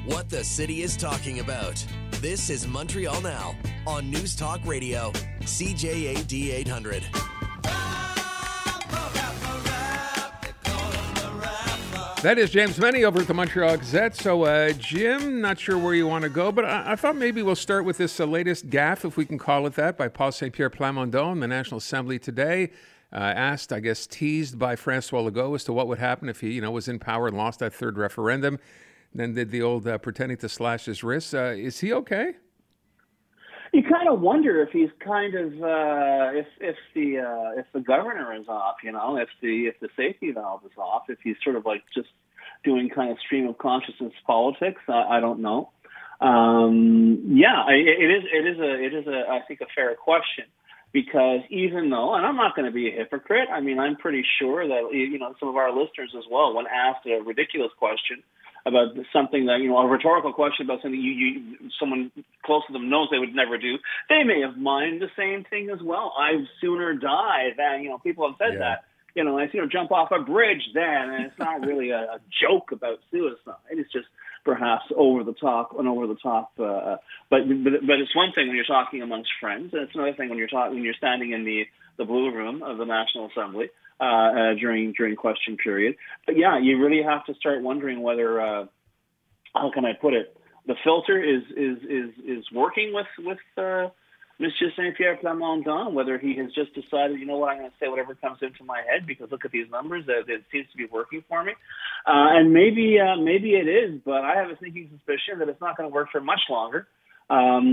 What the city is talking about. This is Montreal Now on News Talk Radio, CJAD 800. That is James Meny over at the Montreal Gazette. So, Jim, not sure where you want to go, but I thought maybe we'll start with this latest gaffe, if we can call it that, by Paul Saint-Pierre Plamondon in the National Assembly today. Asked, I guess, teased by Francois Legault as to what would happen if he, was in power and lost that third referendum. Then did the old pretending to slash his wrists. Is he okay? You kind of wonder if he's kind of if the governor is off, if the safety valve is off, if he's sort of like just doing kind of stream of consciousness politics. I don't know. It is I think a fair question, because even though, and I'm not going to be a hypocrite, I'm pretty sure that some of our listeners as well, when asked a ridiculous question about something that, a rhetorical question about something someone close to them knows they would never do, they may have mined the same thing as well. I'd sooner die than, people have said that. I sooner jump off a bridge than, and it's not really a joke about suicide. It's just perhaps over the top. But it's one thing when you're talking amongst friends, and it's another thing when you're standing in the blue room of the National Assembly during question period. But yeah, you really have to start wondering whether how can I put it? The filter is working with Monsieur Saint-Pierre Plamondon, whether he has just decided, I'm going to say whatever comes into my head because look at these numbers, it seems to be working for me. And maybe it is, but I have a sneaking suspicion that it's not going to work for much longer. Because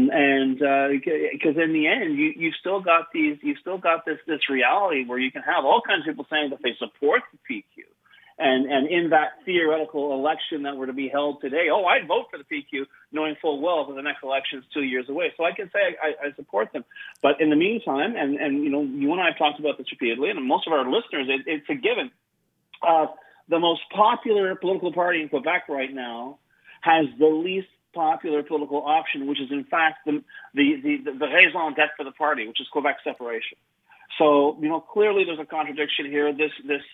in the end, you've still got this reality where you can have all kinds of people saying that they support the PQ. And in that theoretical election that were to be held today, I'd vote for the PQ, knowing full well that the next election is 2 years away. So I can say I support them. But in the meantime, and you and I have talked about this repeatedly, and most of our listeners, it's a given. The most popular political party in Quebec right now has the least popular political option, which is in fact the raison d'être for the party, which is Quebec separation. So clearly there's a contradiction here. This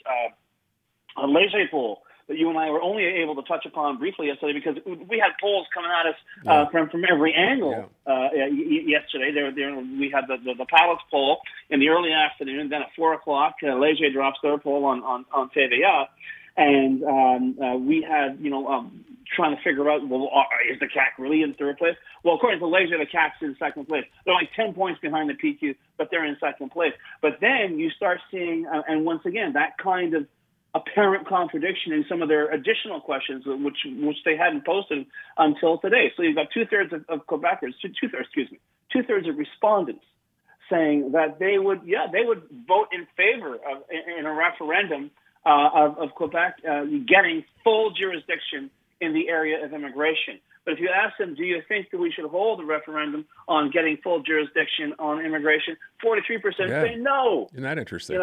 Léger poll that you and I were only able to touch upon briefly yesterday, because we had polls coming at us from every angle yesterday. We had the Palace poll in the early afternoon. Then at 4:00, Léger drops their poll on TVA. And we had, trying to figure out, is the CAQ really in third place? Well, according to Léger, the CAQ's in second place. They're like 10 points behind the PQ, but they're in second place. But then you start seeing, and once again, that kind of apparent contradiction in some of their additional questions, which they hadn't posted until today. So you've got two-thirds of Quebecers, two-thirds of respondents saying that they would vote in favor of, in a referendum, of Quebec getting full jurisdiction in the area of immigration. But if you ask them, do you think that we should hold a referendum on getting full jurisdiction on immigration, 43% say no. Isn't that interesting?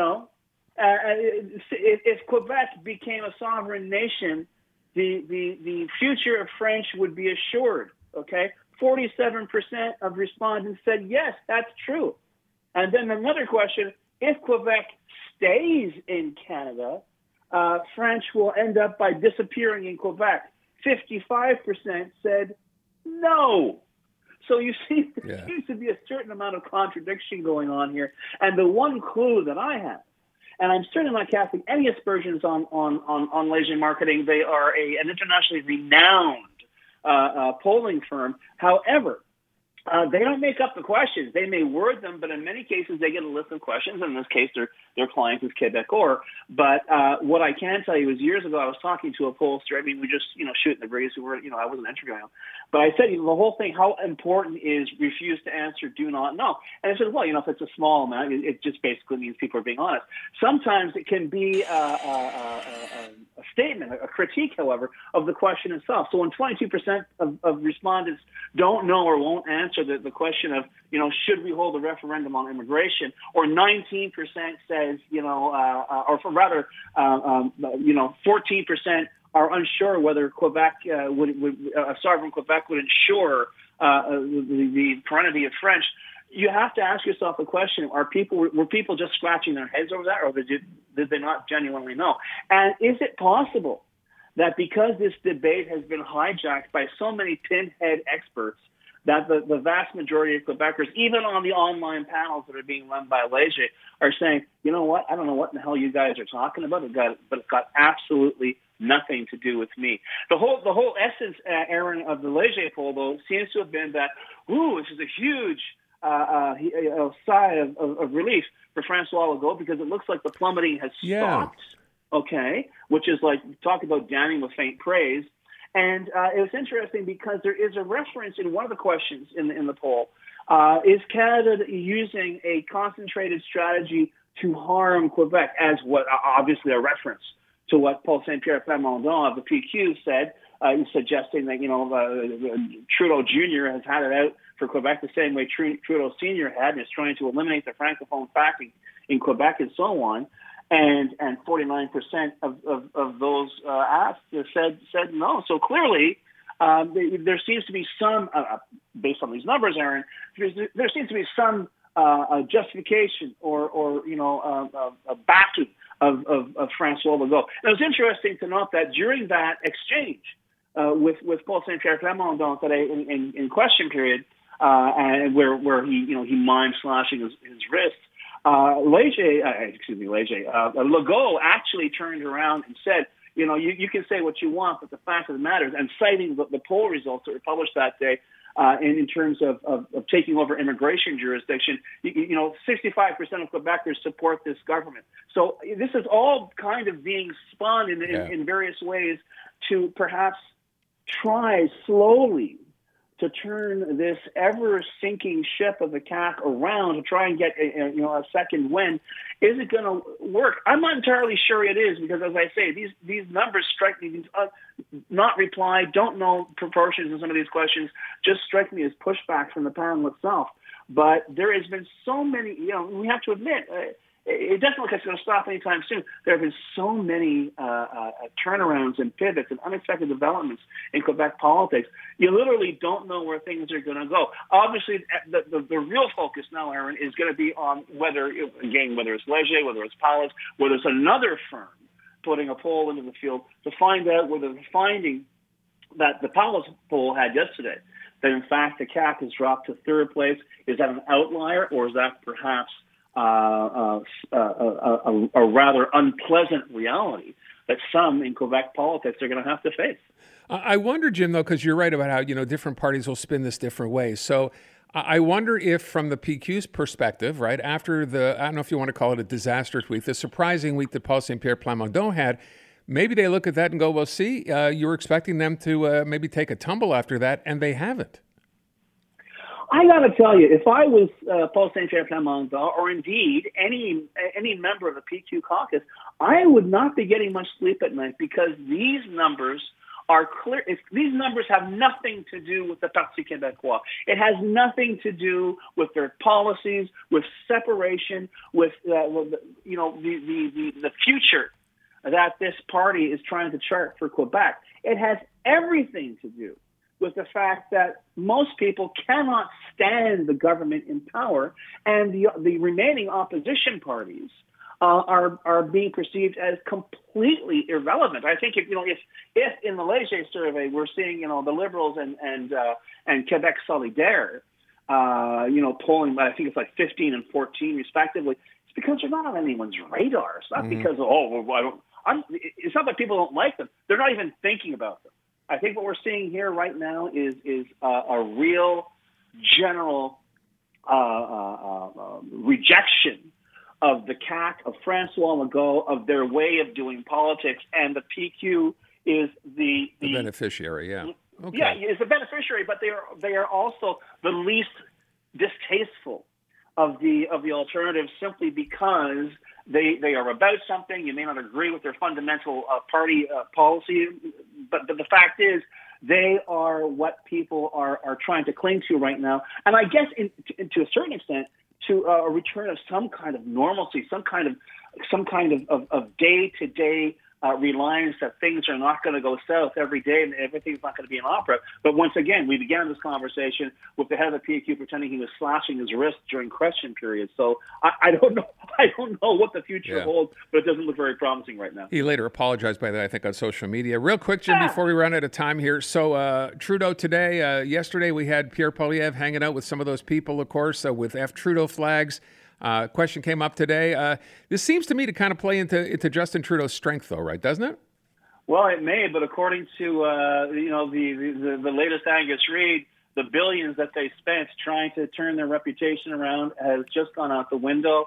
If Quebec became a sovereign nation, the future of French would be assured. Okay, 47% of respondents said yes, that's true. And then another question: if Quebec stays in Canada, French will end up by disappearing in Quebec. 55% said no. So you see, there seems to be a certain amount of contradiction going on here. And the one clue that I have, and I'm certainly not casting any aspersions on Léger Marketing. They are an internationally renowned polling firm. However, they don't make up the questions. They may word them, but in many cases they get a list of questions. In this case, their client is Quebecor. But what I can tell you is, years ago I was talking to a pollster. We just shoot in the breeze. I wasn't interviewing him, but I said the whole thing. How important is refuse to answer, do not know? And I said, well, if it's a small amount, it just basically means people are being honest. Sometimes it can be a statement, a critique, however, of the question itself. So when 22% of respondents don't know or won't answer the question of, should we hold a referendum on immigration, or 19% says, 14% are unsure whether Quebec a sovereign Quebec would ensure the permanency of French. You have to ask yourself the question: were people just scratching their heads over that, or did they not genuinely know? And is it possible that because this debate has been hijacked by so many pinhead experts, that the vast majority of Quebecers, even on the online panels that are being run by Léger, are saying, you know what, I don't know what in the hell you guys are talking about, but it's got absolutely nothing to do with me. The whole essence, Aaron, of the Léger poll, though, seems to have been that, this is a huge sigh of relief for François Legault, because it looks like the plummeting has stopped, okay, which is like, talk about damning with faint praise. And it was interesting because there is a reference in one of the questions in the poll. Is Canada using a concentrated strategy to harm Quebec, as what obviously a reference to what Paul Saint-Pierre Plamondon of the PQ said, suggesting that, Trudeau Jr. has had it out for Quebec the same way Trudeau Sr. had, and is trying to eliminate the Francophone fact in Quebec and so on. And 49% of those asked said no. So clearly, there seems to be some, based on these numbers, Aaron, there seems to be some justification or a backing of François Legault. And it was interesting to note that during that exchange with Paul Saint-Pierre Plamondon today in question period, and where he mimed slashing his wrists. Legault actually turned around and said, you can say what you want, but the fact of the matter is, and citing the poll results that were published that day, in terms of taking over immigration jurisdiction, 65% of Quebecers support this government. So this is all kind of being spun in various ways to perhaps try slowly to turn this ever-sinking ship of the CAQ around to try and get a second win. Is it going to work? I'm not entirely sure it is, because, as I say, these numbers strike me, not reply, don't know proportions in some of these questions, just strike me as pushback from the panel itself. But there has been so many, we have to admit, it doesn't look like it's going to stop anytime soon. There have been so many turnarounds and pivots and unexpected developments in Quebec politics. You literally don't know where things are going to go. Obviously, the real focus now, Aaron, is going to be on whether it's Léger, whether it's Powis, whether it's another firm putting a poll into the field to find out whether the finding that the Powis poll had yesterday, that in fact the CAQ has dropped to third place, is that an outlier, or is that perhaps a rather unpleasant reality that some in Quebec politics are going to have to face? I wonder, Jim, though, because you're right about how different parties will spin this different ways. So I wonder if, from the PQ's perspective, right after I don't know if you want to call it a disastrous week, the surprising week that Paul Saint-Pierre Plamondon had, maybe they look at that and go, well, see, you were expecting them to maybe take a tumble after that, and they haven't. I got to tell you, if I was Paul Saint-Pierre Plamondon, or indeed any member of the PQ caucus, I would not be getting much sleep at night, because these numbers are clear. These numbers have nothing to do with the Parti Québécois. It has nothing to do with their policies, with separation, with the future that this party is trying to chart for Quebec. It has everything to do with the fact that most people cannot stand the government in power, and the remaining opposition parties are being perceived as completely irrelevant. I think if in the Léger survey we're seeing the Liberals and Quebec Solidaire polling, I think it's like 15 and 14 respectively, it's because they're not on anyone's radar. It's not because it's not that people don't like them. They're not even thinking about them. I think what we're seeing here right now is a real general rejection of the CAQ, of François Legault, of their way of doing politics, and the PQ is the beneficiary. Yeah, okay. Yeah, is the beneficiary, but they are also the least distasteful of the alternatives, simply because they are about something. You may not agree with their fundamental party policy, but the fact is they are what people are trying to cling to right now. And I guess to a certain extent, to a return of some kind of normalcy, some kind of day-to-day reliance that things are not going to go south every day and everything's not going to be an opera. But once again, we began this conversation with the head of the PAQ pretending he was slashing his wrist during question period. So I don't know. I don't know what the future holds, but it doesn't look very promising right now. He later apologized by that, I think, on social media. Real quick, Jim, before we run out of time here. So Trudeau today, yesterday we had Pierre Poilievre hanging out with some of those people, of course, with F. Trudeau flags. Question came up today. This seems to me to kind of play into Justin Trudeau's strength, though, right? Doesn't it? Well, it may, but according to the latest Angus Reid, the billions that they spent trying to turn their reputation around has just gone out the window.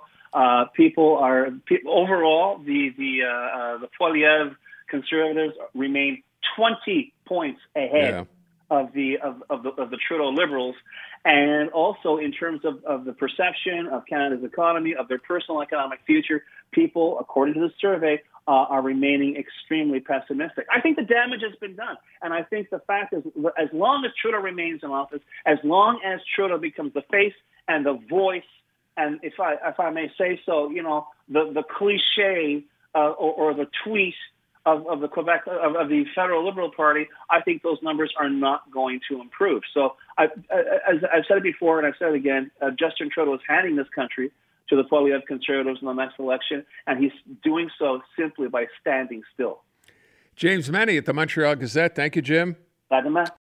Overall, the Poilievre Conservatives remain 20 points ahead of the Trudeau Liberals. And also in terms of the perception of Canada's economy, of their personal economic future, people, according to the survey, are remaining extremely pessimistic. I think the damage has been done. And I think the fact is, as long as Trudeau remains in office, as long as Trudeau becomes the face and the voice, and if I may say so, the cliche or the tweet of the Quebec of the Federal Liberal Party, I think those numbers are not going to improve. So as I've said it before and I've said it again, Justin Trudeau is handing this country to the Poilievre Conservatives in the next election, and he's doing so simply by standing still. James Meny at the Montreal Gazette. Thank you, Jim. Bye,